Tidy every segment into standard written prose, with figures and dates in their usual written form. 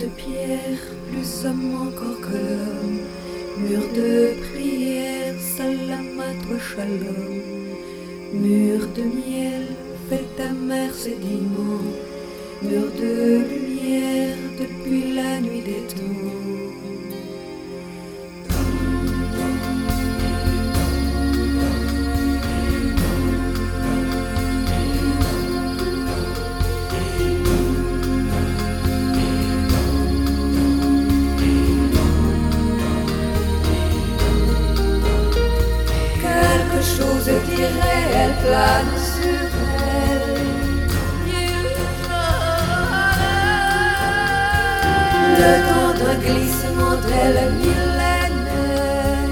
de pierre, plus somme encore que l'homme. Mur de prière, salam à toi shalom. Mur de miel, fais ta mère sédiment. Mur de lumière, depuis la nuit des temps. Chose d'irréel plane sur elle. Le temps d'un glissement d'elle millénaire.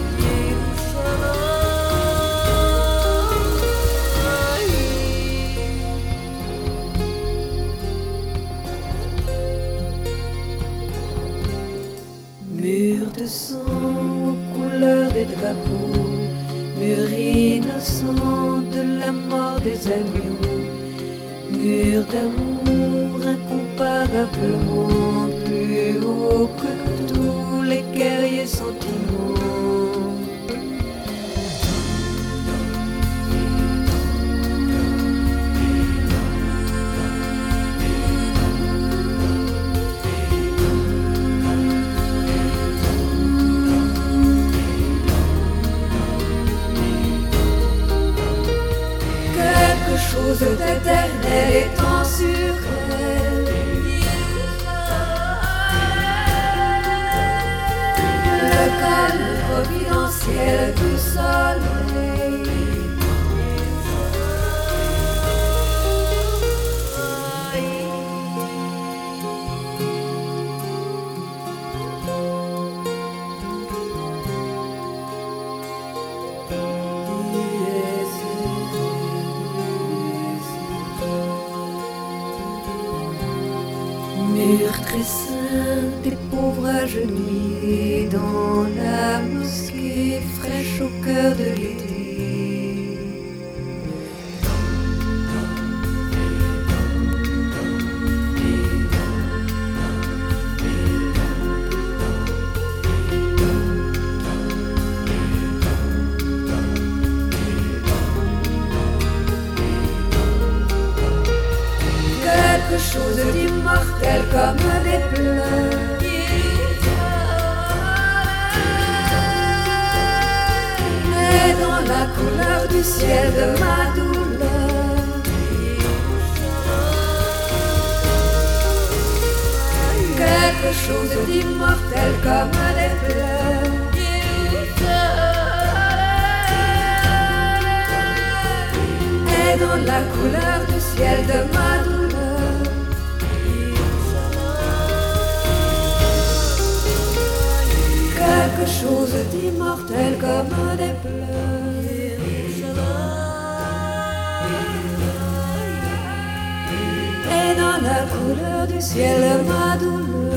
Mur de sang aux couleurs des drapeaux. Mur innocent de la mort des agneaux. Mur d'amour incomparablement plus haut que tous les guerriers sentiments. Chose d'éternel étant sur elle. Le calme providentiel du soleil. Mur très saint des pauvres agenouillés dans la mosquée fraîche au cœur de l'été. Quelque chose d'immortel comme des pleurs. Mais dans la couleur du ciel de ma douleur. Quelque chose d'immortel comme des pleurs. Et dans la couleur du ciel de ma douleur. Quelque chose d'immortel comme des pleurs. Et dans la couleur du ciel ma douleur.